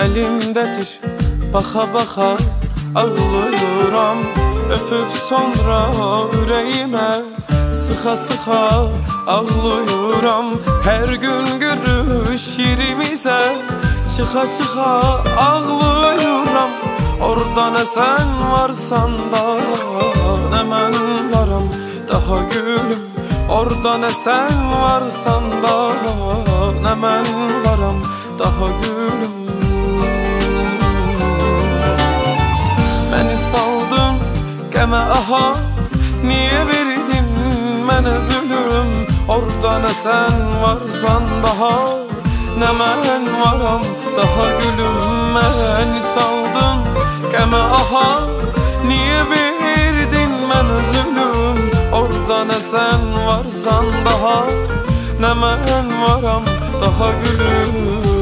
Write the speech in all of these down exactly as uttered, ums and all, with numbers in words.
elimdedir. Baxa baxa ağlayıram, öpüp sonra yüreğime sıxa sıxa ağlayıram. Her gün görüş yerimizə çıxa çıxa ağlayıram. Orada ne sen varsan da ne mən varam daha gülüm. Orada ne sen varsan da ne mən varam daha gülüm. Məni saldın qəmə aha, niye verdin mənə zulüm? Orada ne sen varsan daha ne mən varam daha gülüm. Məni saldın qəmə aha, niye verdin mənə zulüm? Orada ne sen varsan daha ne mən varam daha gülüm.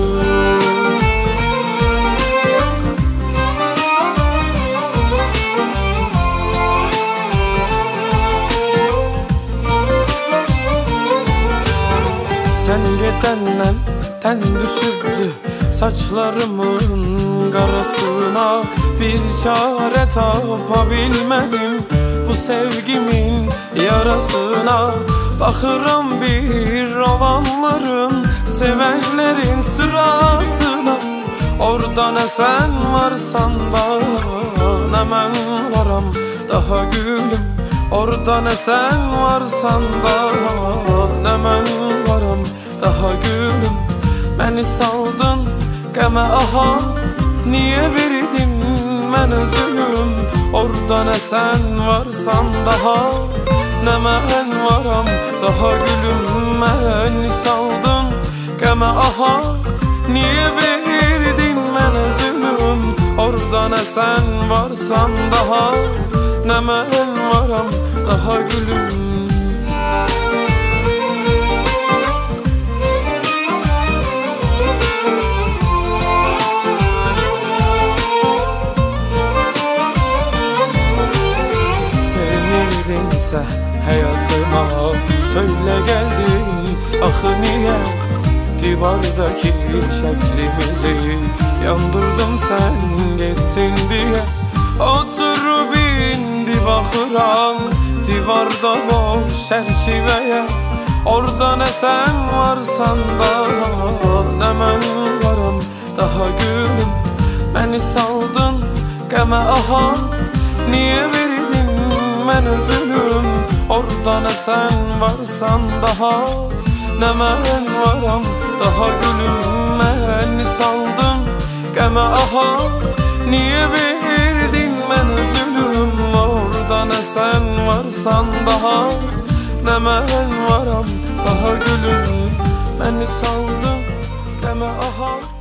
Sen gedenden ten düşürdü saçlarımın karasına. Bir çare tapabilmedim bu sevgimin yarasına. Bakıram bir olanların, sevenlerin sırasına. Orada ne sen varsan da ne mən varam daha gülüm. Orada ne sen varsan da ne mən varam daha gülüm. Məni saldın qəmə aha, niye verdin mənə zulüm? Orada ne sen varsan daha ne mən varam daha gülüm. Məni saldın qəmə aha, niye verdin mənə zulüm? Orada ne sen varsan daha ne mən varam daha gülüm. Sevmirdinsə hayatıma söyle geldin, axı niye? Divardaki şeklimizi yandırdım sen gittin diye. Oturup indi bakıram divarda boş çerçeveye. Orada ne sen varsan da ne mən varam daha gülüm. Məni saldın qəmə aha, niye verdin mənə zulüm? Orada ne sen varsan daha ne mən varam daha gülüm. Məni saldın qəmə aha, niye verdin mənə zulüm? Orada ne sen varsan daha ne mən varam daha gülüm. Məni saldın qəmə aha.